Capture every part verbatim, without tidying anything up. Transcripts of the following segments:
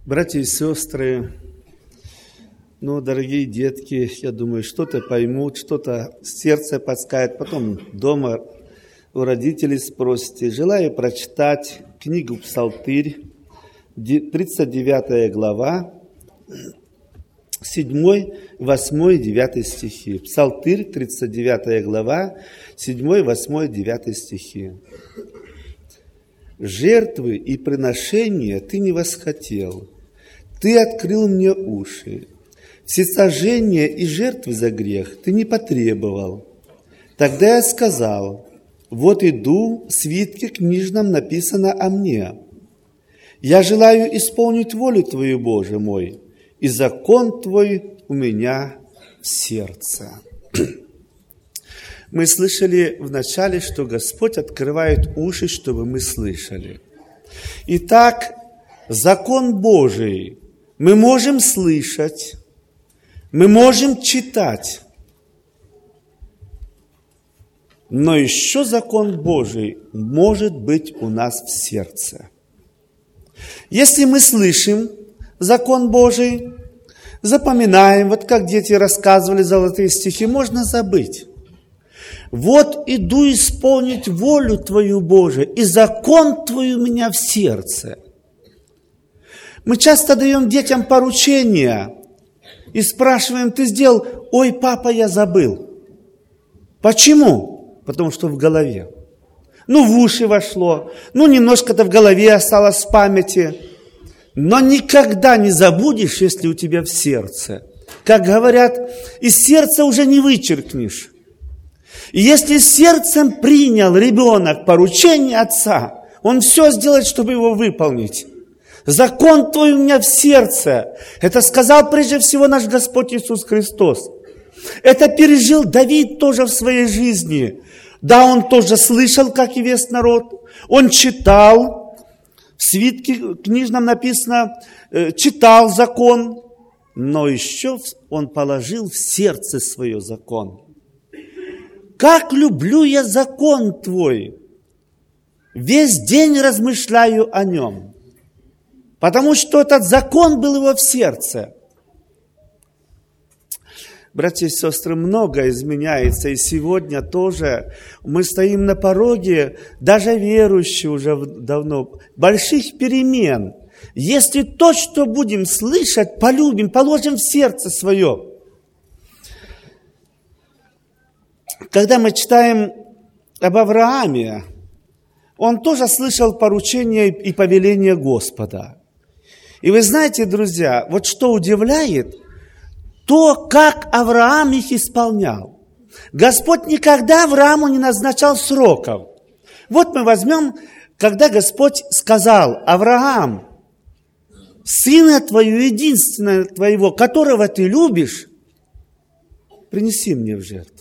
Братья и сестры, ну, дорогие детки, я думаю, что-то поймут, что-то сердце подскажет, потом дома у родителей спросите. Желаю прочитать книгу «Псалтырь», тридцать девятая глава, седьмой, восьмой, девятый стихи. Псалтырь, тридцать девятая глава, седьмой, восьмой, девятый стихи. «Жертвы и приношения ты не восхотел, ты открыл мне уши. Всесожжения и жертвы за грех ты не потребовал. Тогда я сказал, вот иду, в свитке книжном написано о мне. Я желаю исполнить волю Твою, Боже мой, и закон Твой у меня в сердце». Мы слышали вначале, что Господь открывает уши, чтобы мы слышали. Итак, закон Божий мы можем слышать, мы можем читать, но еще закон Божий может быть у нас в сердце. Если мы слышим закон Божий, запоминаем, вот как дети рассказывали золотые стихи, можно забыть. Вот иду исполнить волю Твою, Боже, и закон Твой у меня в сердце. Мы часто даем детям поручения и спрашиваем, ты сделал? Ой, папа, я забыл. Почему? Потому что в голове. Ну, в уши вошло, ну, немножко-то в голове осталось в памяти. Но никогда не забудешь, если у тебя в сердце. Как говорят, из сердца уже не вычеркнешь. И если сердцем принял ребенок поручение отца, он все сделает, чтобы его выполнить. Закон Твой у меня в сердце. Это сказал прежде всего наш Господь Иисус Христос. Это пережил Давид тоже в своей жизни. Да, он тоже слышал, как и весь народ. Он читал, в свитке книжном написано, читал закон, но еще он положил в сердце свое закон. Как люблю я закон Твой, весь день размышляю о нем, потому что этот закон был его в сердце. Братья и сестры, многое изменяется, и сегодня тоже мы стоим на пороге, даже верующие уже давно, больших перемен. Если то, что будем слышать, полюбим, положим в сердце свое. Когда мы читаем об Аврааме, он тоже слышал поручения и повеления Господа. И вы знаете, друзья, вот что удивляет, то, как Авраам их исполнял. Господь никогда Аврааму не назначал сроков. Вот мы возьмем, когда Господь сказал, Авраам, сына твоего, единственного твоего, которого ты любишь, принеси мне в жертву.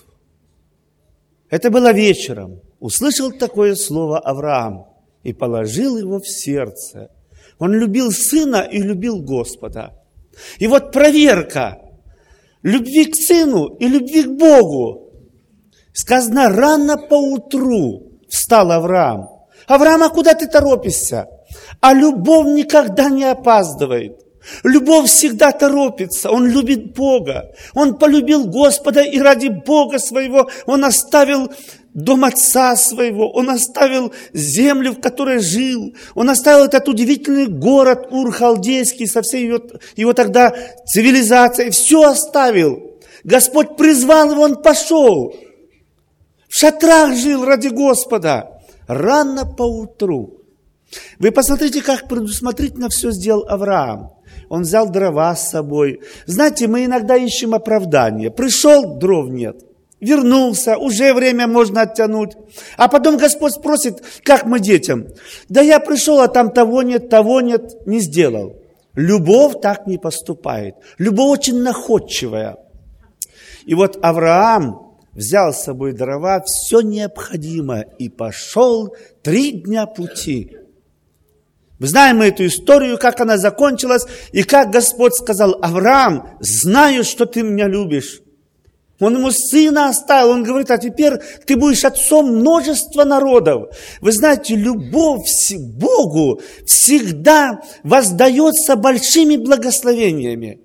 Это было вечером. Услышал такое слово Авраам и положил его в сердце. Он любил сына и любил Господа. И вот проверка любви к сыну и любви к Богу. Сказано, рано поутру встал Авраам. Авраам, а куда ты торопишься? А любовь никогда не опаздывает. Любовь всегда торопится, он любит Бога. Он полюбил Господа, и ради Бога своего он оставил дом отца своего, он оставил землю, в которой жил, он оставил этот удивительный город Ур-Халдейский со всей его, его тогда цивилизацией, все оставил. Господь призвал его, он пошел. В шатрах жил ради Господа. Рано поутру. Вы посмотрите, как предусмотрительно все сделал Авраам. Он взял дрова с собой. Знаете, мы иногда ищем оправдание. Пришел, дров нет. Вернулся, уже время можно оттянуть. А потом Господь спросит, как мы детям. Да я пришел, а там того нет, того нет, не сделал. Любовь так не поступает. Любовь очень находчивая. И вот Авраам взял с собой дрова, все необходимое, и пошел три дня пути. Мы знаем эту историю, как она закончилась, и как Господь сказал, Авраам, знаю, что ты меня любишь. Он ему сына оставил. Он говорит, а теперь ты будешь отцом множества народов. Вы знаете, любовь к Богу всегда воздается большими благословениями.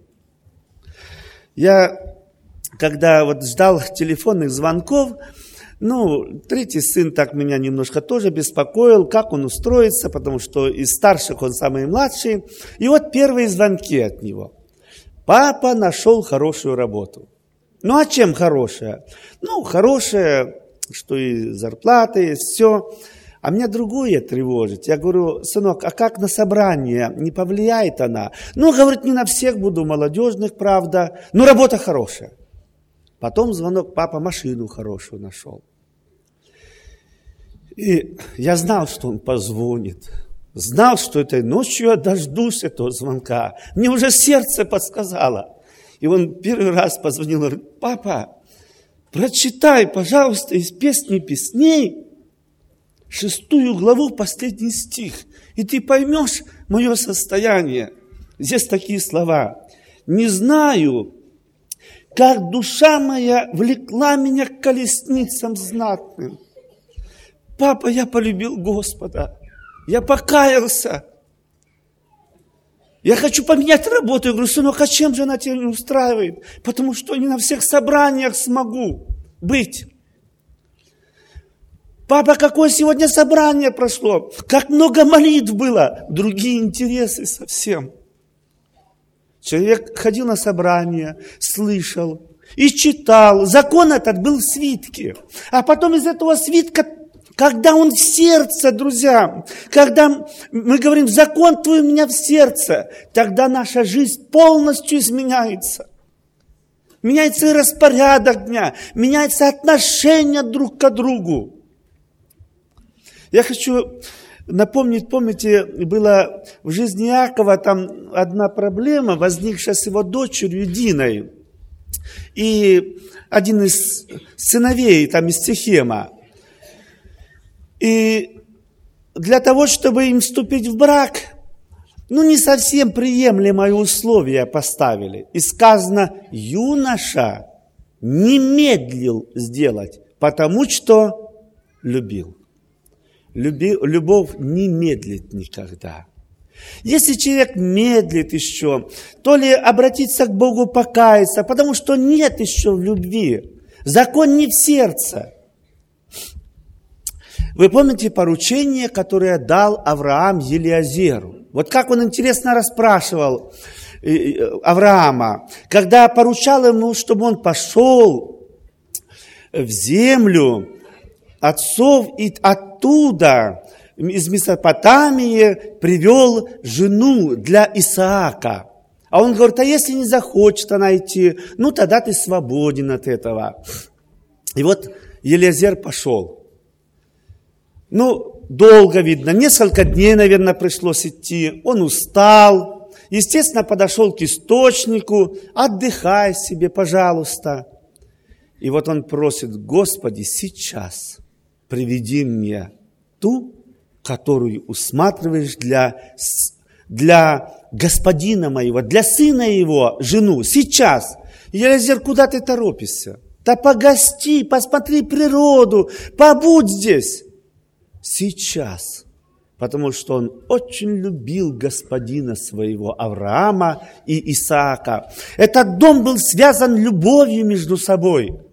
Я, когда вот ждал телефонных звонков, ну, третий сын так меня немножко тоже беспокоил, как он устроится, потому что из старших он самый младший. И вот первые звонки от него. Папа нашел хорошую работу. Ну, а чем хорошая? Ну, хорошая, что и зарплата есть, все. А меня другое тревожит. Я говорю, сынок, а как на собрание? Не повлияет она? Ну, говорит, не на всех буду, молодежных, правда. Но работа хорошая. Потом звонок, папа машину хорошую нашел. И я знал, что он позвонит. Знал, что этой ночью я дождусь этого звонка. Мне уже сердце подсказало. И он первый раз позвонил, говорит, папа, прочитай, пожалуйста, из песни песней шестую главу, последний стих, и ты поймешь мое состояние. Здесь такие слова. Не знаю, как душа моя влекла меня к колесницам знатным. Папа, я полюбил Господа, я покаялся. Я хочу поменять работу. Я говорю, сынок, а чем же она тебя не устраивает? Потому что не на всех собраниях смогу быть. Папа, какое сегодня собрание прошло? Как много молитв было? Другие интересы совсем. Человек ходил на собрание, слышал и читал. Закон этот был в свитке. А потом из этого свитка, когда он в сердце, друзья, когда мы говорим, закон твой у меня в сердце, тогда наша жизнь полностью изменяется. Меняется и распорядок дня, меняется отношение друг к другу. Я хочу напомнить, помните, была в жизни Иакова там одна проблема, возникшая с его дочерью Диной. И один из сыновей там из Сихема. И для того, чтобы им вступить в брак, ну, не совсем приемлемые условия поставили. И сказано, юноша не медлил сделать, потому что любил. Люби, любовь не медлит никогда. Если человек медлит еще, то ли обратиться к Богу покаяться, потому что нет еще в любви. Закон не в сердце. Вы помните поручение, которое дал Авраам Елиазеру? Вот как он интересно расспрашивал Авраама, когда поручал ему, чтобы он пошел в землю отцов и оттуда, из Месопотамии, привел жену для Исаака. А он говорит, а если не захочет она идти, ну тогда ты свободен от этого. И вот Елиазер пошел. Ну, долго видно, несколько дней, наверное, пришлось идти. Он устал, естественно, подошел к источнику, отдыхай себе, пожалуйста. И вот он просит, Господи, сейчас приведи мне ту, которую усматриваешь для, для господина моего, для сына его, жену, сейчас. Елиазер, куда ты торопишься? Да погости, посмотри природу, побудь здесь. Сейчас, потому что он очень любил господина своего Авраама и Исаака. Этот дом был связан любовью между собой.